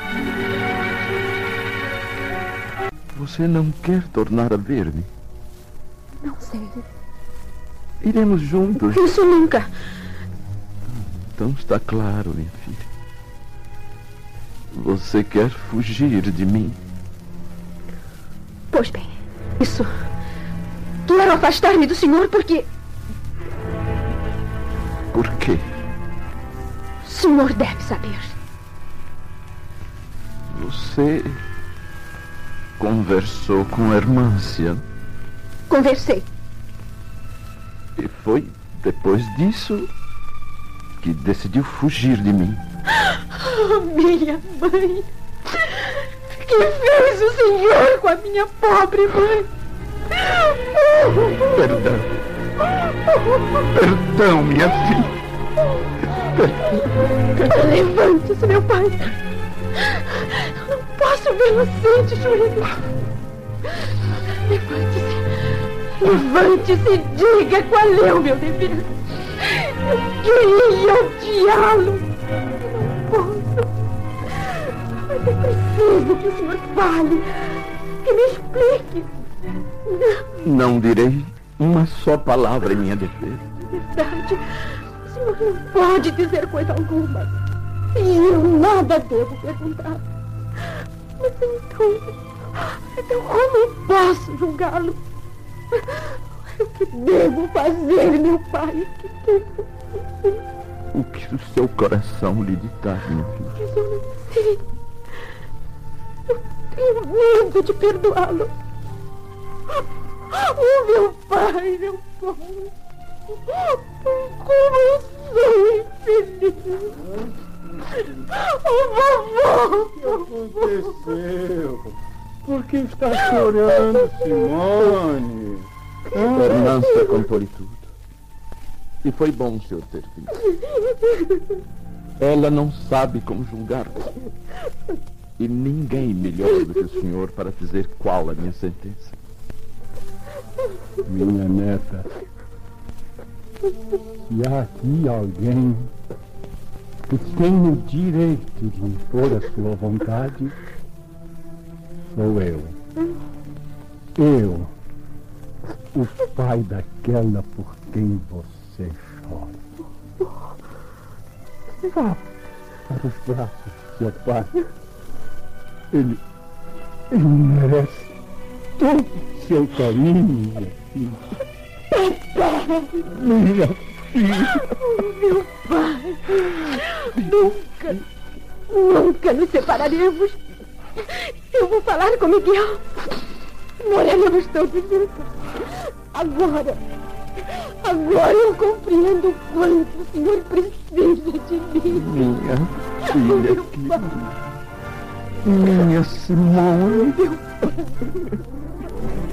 Você não quer tornar a ver-me? Não sei. Iremos juntos. Isso nunca. Então está claro, minha filha. Você quer fugir de mim? Pois bem, isso. Quero afastar-me do senhor porque... Por quê? O senhor deve saber. Você conversou com Hermância. Conversei. E foi depois disso que decidiu fugir de mim. Oh, minha mãe! Que fez o senhor com a minha pobre mãe? Perdão. Perdão, minha filha. Levante-se, meu pai. Eu não posso vê-lo assim de joelhos. Levante-se. Levante-se e diga qual é o meu dever. Eu queria odiá-lo. Não posso. Mas é preciso que o senhor fale. Que me explique. Não direi uma só palavra em minha defesa. Verdade. O senhor não pode dizer coisa alguma. E eu nada devo perguntar. Mas então como posso julgá-lo? O que devo fazer, meu pai? O que o seu coração lhe ditar, minha filha? Mas eu não sei. Eu tenho medo de perdoá-lo. Oh, meu pai, meu pai. Como eu sou infeliz. Oh, vovô. O que aconteceu? Por que está chorando, Simone? Fernanda contou-lhe tudo. E foi bom o senhor ter vindo. Ela não sabe como julgar-vos. E ninguém melhor do que o senhor para dizer qual a minha sentença. Minha neta, se há aqui alguém que tem o direito de impor a sua vontade, sou eu. Eu, o pai daquela por quem você chora. Vá para os braços do seu pai. Ele merece todo o seu carinho, minha filha. Minha filha. Oh, meu pai. Nunca nos separaremos. Eu vou falar com Miguel. Moraremos todos juntos. Agora eu compreendo o quanto o senhor precisa de mim. Minha filha querida. Minha Simone. Meu pai.